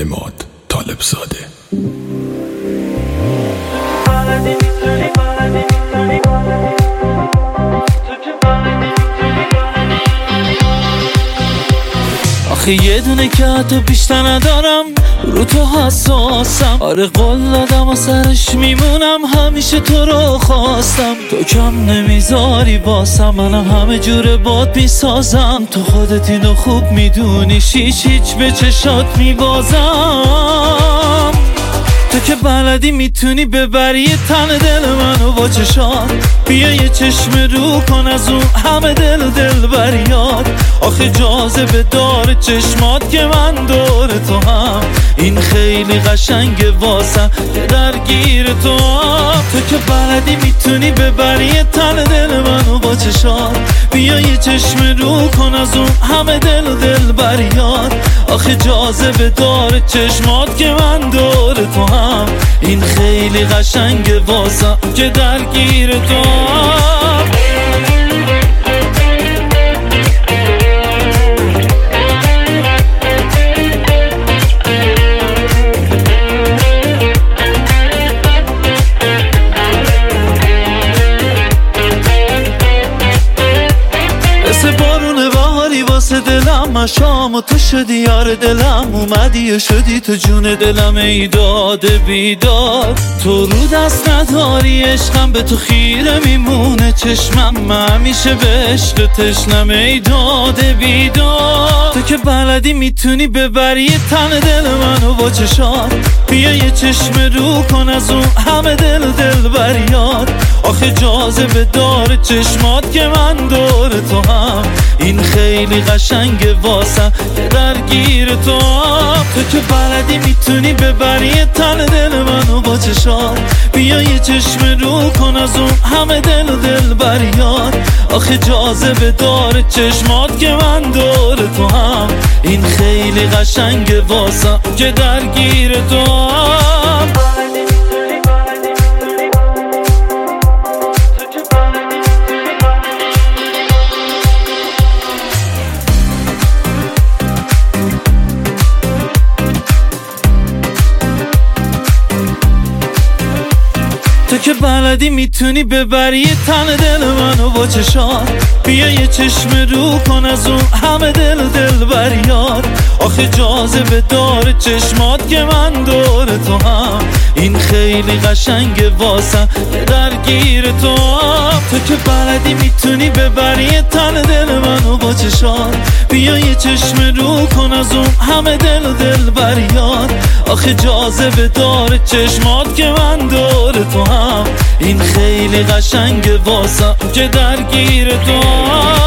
اماد طالبزاده. آخه یه دونه که حتی بیشتر ندارم، رو تو حساسم. آره قول دادم و سرش میمونم، همیشه تو رو خواستم. تو کم نمیذاری باسم، منم همه جوره باد میسازم. تو خودت اینو خوب میدونی، هیچ به چشات میبازم. تو که بلدی میتونی ببری تن دل منو با چشات. بیا یه چشم رو کن از اون همه دل بریاد. آخه جاذبه داره چشمات که من دور تو هم. این خیلی قشنگه واسم که درگیر تو هم. تو که بلدی میتونی ببری تن دل منو با چشات. بیا یه چشم رو کن از اون همه دل بریاد. آخه جاذبه داره چشمات که من دور تو هم. این خیلی قشنگه واسم که درگیر تو هم. دلم مشام و تو شدی یار دلم. اومدی و شدی تو جون دلم، ای داد بیداد. تو رو دست نداری عشقم، به تو خیره میمونه چشمم. من همیشه به عشق تشنم، ای داد بیداد. تو که بلدی میتونی ببری تن دل منو با چشات. بیا یه چشم رو کن از اون همه دل بریاد. آخه جاذبه داره چشمات که من دور تو هم. این خیلی قشنگه واسم که درگیر تو هم. تو که بلدی میتونی ببری تن دل منو با چشات. بیا یه چشم رو کن از اون همه دل بریاد. آخه جاذبه داره چشمات که من دور تو هم. این خیلی قشنگه واسم که درگیر تو هم. تو که بلدی میتونی ببری تن دل منو با چشات. بیا یه چشم رو کن از اون همه دل بریاد. آخه جاذبه داره چشمات که من دور تو هم. این خیلی قشنگه واسم که درگیر تو هم. تو که بلدی میتونی ببری تن دل منو با چشات. بیا یه چشم رو کن از اون همه دل بریاد. آخه جاذبه داره چشمات که من دور تو هم. این خیلی قشنگه واسم که درگیر تو هم.